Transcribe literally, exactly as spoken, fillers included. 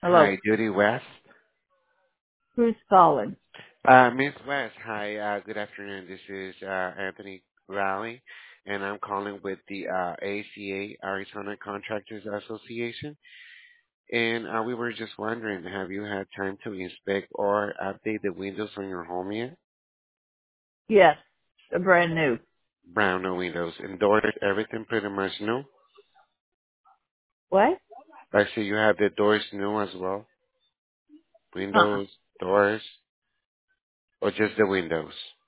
Hello. Hi, Judy West. Who's calling? Uh, Miss West, hi, uh, good afternoon. This is uh, Anthony Raleigh, and I'm calling with the uh, A C A, Arizona Contractors Association. And uh, we were just wondering, have you had time to inspect or update the windows on your home yet? Yes. A brand new. Brown no windows and doors, everything pretty much new. What? I see you have the doors new as well. Uh-uh. Windows, doors, or just the windows?